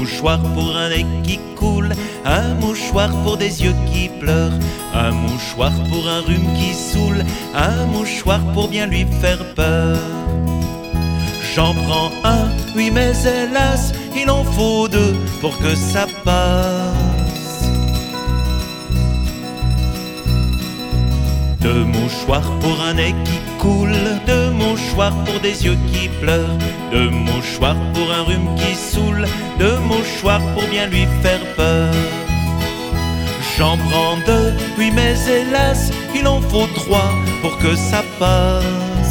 mouchoir pour un nez qui coule, un mouchoir pour des yeux qui pleurent, un mouchoir pour un rhume qui saoule, un mouchoir pour bien lui faire peur. J'en prends un, oui mais hélas, il en faut deux pour que ça passe. Deux mouchoirs pour un nez qui coule, deux mouchoirs pour des yeux qui pleurent, deux mouchoirs pour un rhume qui saoule, deux mouchoirs pour bien lui faire peur. J'en prends deux, oui mais hélas, il en faut trois pour que ça passe.